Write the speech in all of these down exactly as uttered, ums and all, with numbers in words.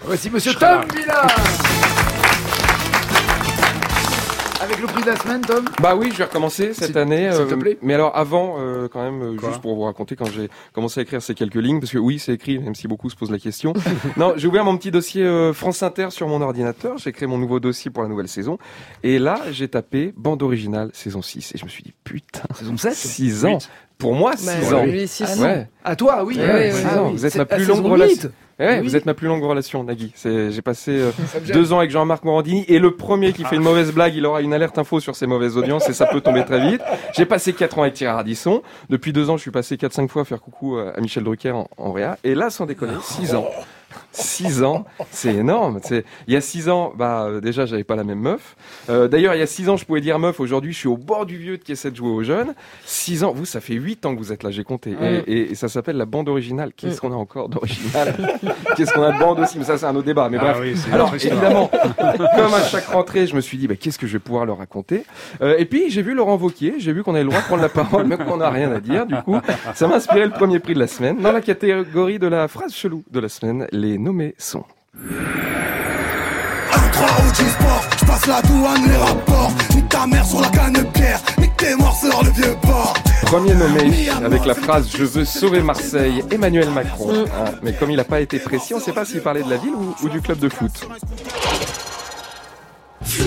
Voici Monsieur Tom Villard. Avec le prix de la semaine, Tom. Bah oui, je vais recommencer cette s'il, année. S'il te plaît. Euh, mais alors avant, euh, quand même, Quoi juste pour vous raconter quand j'ai commencé à écrire ces quelques lignes, parce que oui, c'est écrit, même si beaucoup se posent la question. Non, j'ai ouvert mon petit dossier euh, France Inter sur mon ordinateur. J'ai créé mon nouveau dossier pour la nouvelle saison. Et là, j'ai tapé bande originale saison six. Et je me suis dit, putain. Saison sept six ans. Pour moi, six bah, ans. Lui, six ah, ouais. À toi, oui. Ouais, ouais, six ah, ans. oui. Vous êtes c'est ma plus longue saison relation. Ouais, oui. Vous êtes ma plus longue relation, Nagui. C'est, j'ai passé euh, deux ans avec Jean-Marc Morandini et le premier qui fait une mauvaise blague, il aura une alerte info sur ses mauvaises audiences et ça peut tomber très vite. J'ai passé quatre ans avec Thierry Ardisson. Depuis deux ans, je suis passé quatre cinq fois à faire coucou à Michel Drucker en, en réa. Et là, sans déconner, six ans. Six ans, c'est énorme. C'est... Il y a six ans, bah euh, déjà, j'avais pas la même meuf. Euh, d'ailleurs, il y a six ans, je pouvais dire meuf. Aujourd'hui, je suis au bord du vieux qui essaie de jouer aux jeunes. Six ans, vous, ça fait huit ans que vous êtes là, j'ai compté. Mm. Et, et, et ça s'appelle la bande originale. Qu'est-ce mm. qu'on a encore d'original? Qu'est-ce qu'on a de bande aussi? Mais ça, c'est un autre débat. Mais bref. Ah oui, alors, évidemment, comme à chaque rentrée, je me suis dit, bah, qu'est-ce que je vais pouvoir leur raconter? euh, Et puis, j'ai vu Laurent Wauquiez. J'ai vu qu'on avait le droit de prendre la parole, même qu'on n'a rien à dire. Du coup, ça m'a inspiré le premier prix de la semaine. Dans la catégorie de la phrase chelou de la semaine, les nommés sont un trois Audi Sport, je passe la douane, les rapports. Nique ta mère sur la canne pierre, nique tes morts sur le vieux port. Premier nommé avec la phrase « Je veux sauver Marseille », Emmanuel Macron. Mm. Ah, mais comme il n'a pas été précis, on ne sait pas s'il parlait de la ville ou, ou du club de foot. Flou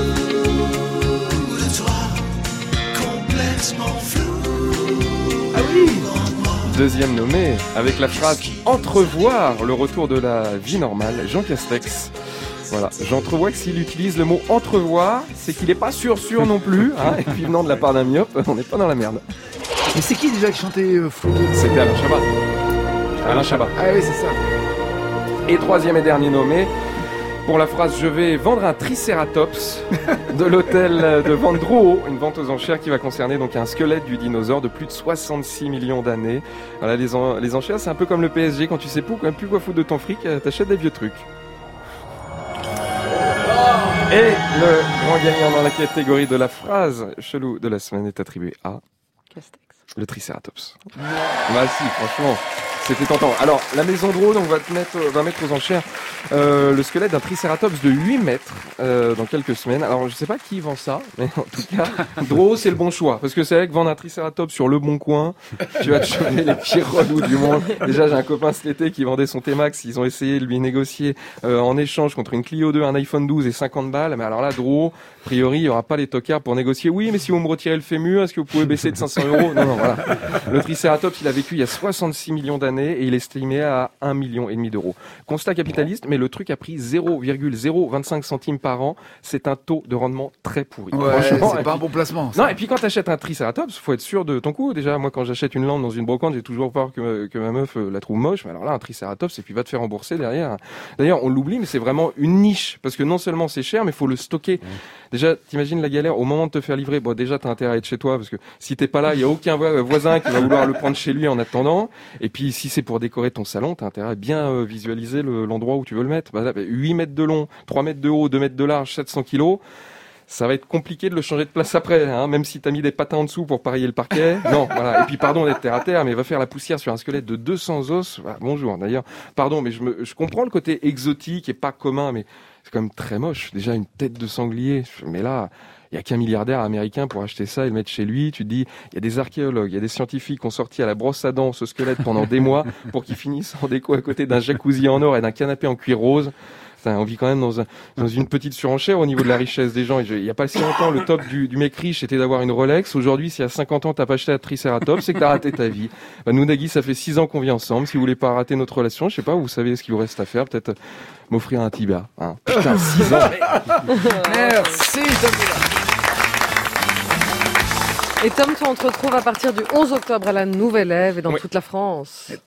de toi, complètement flou. Ah oui. Deuxième nommé, avec la phrase « Entrevoir le retour de la vie normale », Jean Castex. Voilà, j'entrevois que s'il utilise le mot « entrevoir », c'est qu'il n'est pas sûr sûr non plus, hein, et puis venant de la part d'un myope, on n'est pas dans la merde. Mais c'est qui déjà qui chantait euh, Flou? C'était Alain Chabat. Alain Chabat. Ah oui, c'est ça. Et troisième et dernier nommé, pour la phrase « Je vais vendre un tricératops » de l'hôtel de Vendroux, une vente aux enchères qui va concerner donc un squelette du dinosaure de plus de soixante-six millions d'années. Voilà, les, en- les enchères, c'est un peu comme le P S G, quand tu sais plus, quand plus quoi foutre de ton fric, t'achètes des vieux trucs. Et le grand gagnant dans la catégorie de la phrase chelou de la semaine est attribué à Castex. Le tricératops. Bah si, franchement, c'était tentant. Alors, la maison Drouot, donc, va, te mettre, va mettre aux enchères euh, le squelette d'un tricératops de huit mètres euh, dans quelques semaines. Alors, je sais pas qui vend ça, mais en tout cas, Drouot, c'est le bon choix. Parce que c'est vrai que vendre un tricératops sur Le Bon Coin, tu vas te choper les pires relous du monde. Déjà, j'ai un copain cet été qui vendait son T-Max. Ils ont essayé de lui négocier euh, en échange contre une Clio deux, un iPhone douze et cinquante balles. Mais alors là, Drouot, a priori, il y aura pas les tocards pour négocier. Oui, mais si vous me retirez le fémur, est-ce que vous pouvez baisser de cinq cents euros? Non, non, voilà. Le tricératops, il a vécu il y a soixante-six millions d'années et il est estimé à un million et demi d'euros. Constat capitaliste, mais le truc a pris zéro virgule zéro vingt-cinq centimes par an. C'est un taux de rendement très pourri. Ouais, c'est pas puis, un bon placement. Ça. Non, et puis quand t'achètes un tricératops, faut être sûr de ton coup. Déjà, moi, quand j'achète une lampe dans une brocante, j'ai toujours peur que, que ma meuf euh, la trouve moche. Mais alors là, un tricératops, et puis va te faire rembourser derrière. D'ailleurs, on l'oublie, mais c'est vraiment une niche. Parce que non seulement c'est cher, mais faut le stocker. Mmh. Déjà, t'imagines la galère au moment de te faire livrer. Bon, déjà, t'as intérêt à être chez toi, parce que si t'es pas là, il y a aucun voisin qui va vouloir le prendre chez lui en attendant. Et puis, si c'est pour décorer ton salon, t'as intérêt à bien euh, visualiser le, l'endroit où tu veux le mettre. Bah, là, huit mètres de long, trois mètres de haut, deux mètres de large, sept cents kilos. Ça va être compliqué de le changer de place après, hein, même si t'as mis des patins en dessous pour parier le parquet. Non, voilà. Et puis, pardon d'être terre à terre, mais va faire la poussière sur un squelette de deux cents os. Voilà, bonjour. D'ailleurs, pardon, mais je me, je comprends le côté exotique et pas commun, mais c'est quand même très moche. Déjà, une tête de sanglier. Mais là, il y a qu'un milliardaire américain pour acheter ça et le mettre chez lui. Tu te dis, il y a des archéologues, il y a des scientifiques qui ont sorti à la brosse à dents ce squelette pendant des mois pour qu'il finisse en déco à côté d'un jacuzzi en or et d'un canapé en cuir rose. On vit quand même dans, un, dans une petite surenchère au niveau de la richesse des gens. Il n'y a pas si longtemps, le top du, du mec riche était d'avoir une Rolex. Aujourd'hui, si à cinquante ans, t'as pas acheté un tricératops, c'est que t'as raté ta vie. Bah, nous, Nagui, ça fait six ans qu'on vit ensemble. Si vous voulez pas rater notre relation, je sais pas, vous savez ce qu'il vous reste à faire. Peut-être m'offrir un Tibia. Hein. Putain, six ans. Merci, Tom. Et Tom, toi, on te retrouve à partir du onze octobre à la Nouvelle Ève et dans oui. toute la France.